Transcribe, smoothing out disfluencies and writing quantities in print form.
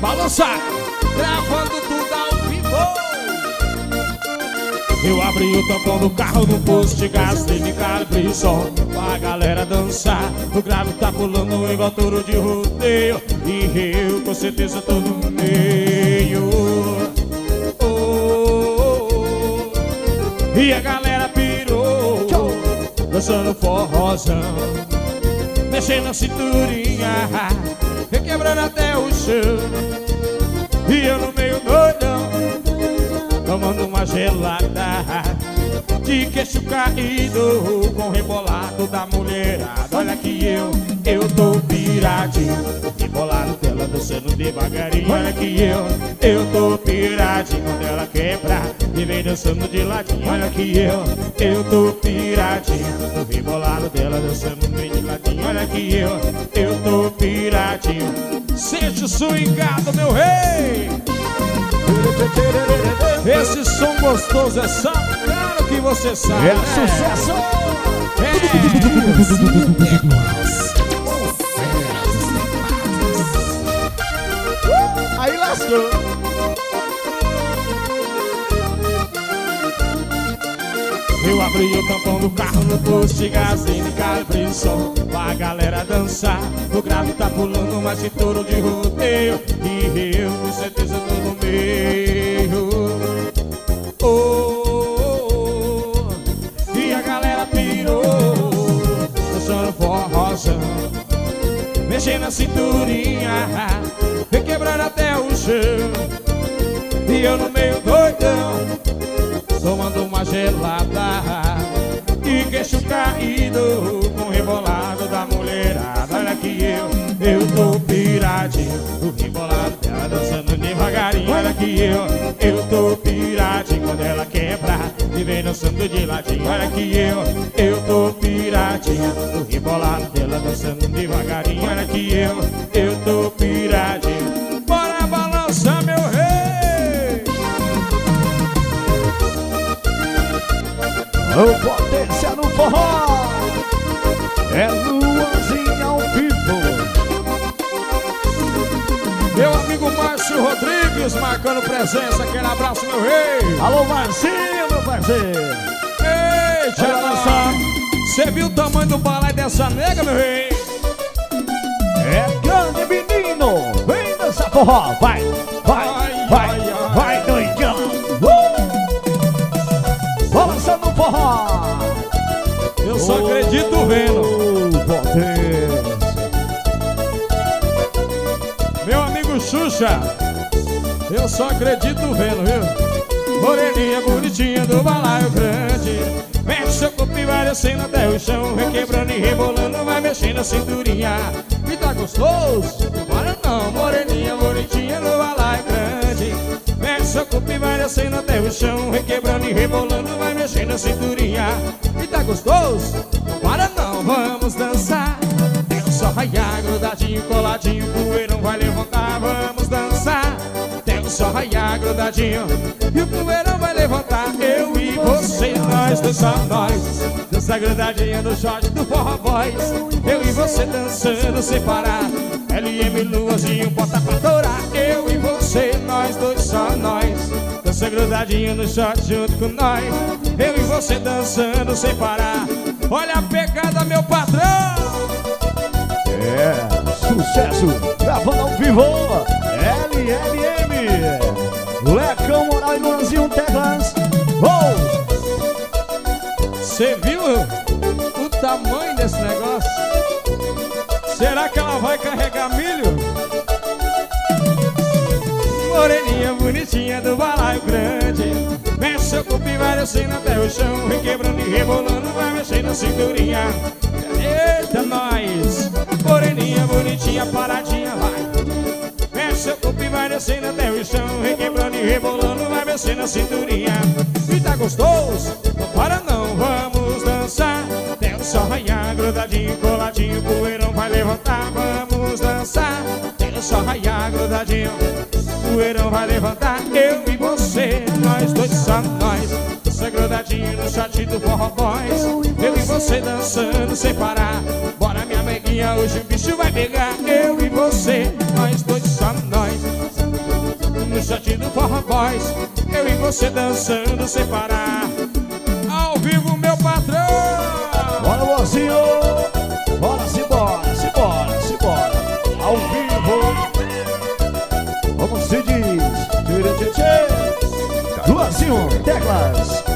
balançar, gravando tudo ao vivo. Eu abri o tampão do carro no posto de gasolina e calibrei som pra galera dançar. O grave tá pulando igual touro de rodeio e eu com certeza tô no meio. E a galera pirou, dançando forrozão, mexendo a cinturinha, requebrando até o chão. E eu no meio doidão, tomando uma gelada, de queixo caído, com o rebolado da mulherada. Olha que eu tô piradinho, rebolado dela dançando devagarinho. Olha que eu tô piradinho, quando ela quebra e vem dançando de ladinho. Olha que eu tô piradinho, o rebolado dela dançando bem de ladinho. Olha que eu tô piradinho. Sente o swingado, meu rei. Esse som gostoso é só, claro que você sabe. É sucesso! Aí lascou. Eu abri o tampão do carro no posto de gasolina e calibrei som pra galera dançar. O grave tá pulando mais que touro de rodeio e eu com certeza tô no meio. E a galera pirou, dançando forrozão, mexendo a cinturinha, requebrando até o chão. E eu no meio doidão, tomando uma gelada, e queixo caído, com o rebolado da mulherada. Olha que eu tô piradinho, o rebolado dela dançando devagarinho. Olha que eu tô piradinho, quando ela quebra e vem dançando de ladinho. Olha que eu tô piradinho, o rebolado dela dançando devagarinho. Olha que eu tô piradinho. Bora balançar, meu rei! O Potência no forró é Luanzinho ao vivo. Meu amigo Márcio Rodrigues marcando presença. Aquele abraço, meu rei. Alô, Marcinho, meu parceiro. Eita, lançar. Você viu o tamanho do balai dessa nega, meu rei? É grande menino. Vem dançar forró. Vai, vai, vai, vai, doidão. Balançando o forró. Eu só acredito vendo. Potência. Meu amigo Xuxa, eu só acredito vendo, viu? Moreninha bonitinha do balaio grande, mexe seu corpo e vai descendo até o chão, requebrando e rebolando, vai mexendo a cinturinha. E tá gostoso? Bora não, moreninha bonitinha do balaio grande, mexe seu corpo e vai descendo até o chão, requebrando e rebolando, vai mexendo a cinturinha. E tá gostoso? Bora não, vamos dançar. Só raiar, grudadinho, coladinho, o poeirão vai levantar, vamos dançar. Tem o só raiar, grudadinho, e o poeirão vai levantar. Eu e você, nós dois, só nós. Dança grudadinha no short do Forró Boys. Eu e você dançando sem parar. LM Luanzinho, bota pra torar. Eu e você, nós dois, só nós. Dança grudadinho no short junto com nós. Eu e você dançando sem parar. Olha a pegada, meu patrão. É, sucesso, gravando ao vivo, LLM, Lecão Moral e Luanzinho Teclas. Você viu o tamanho desse negócio? Será que ela vai carregar milho? Moreninha bonitinha do balaio grande, mexe seu corpo e vai descendo até o chão, requebrando e rebolando, vai mexendo a cinturinha. Eita, nós! Moreninha bonitinha, paradinha, vai. Mexe seu corpo e vai descendo até o chão, requebrando e rebolando, vai mexendo a cinturinha. E tá gostoso? Não para não, vamos dançar. Tem o sol raiar, grudadinho, coladinho, o poeirão vai levantar, vamos dançar. Tem o sol raiar, grudadinho, o poeirão vai levantar. Eu e você, nós dois, só nós. Dança grudadinho no shot do Forró Boys. Eu e você dançando sem parar. Bora minha amiguinha, hoje o bicho vai pegar. Eu e você, nós dois, só nós. shot do Forró Boys, eu e você dançando sem parar. Ao vivo, meu patrão. Bora, mocinho. Bora, simbora, simbora, simbora. Ao vivo. Como se diz? Luazinho, teclas.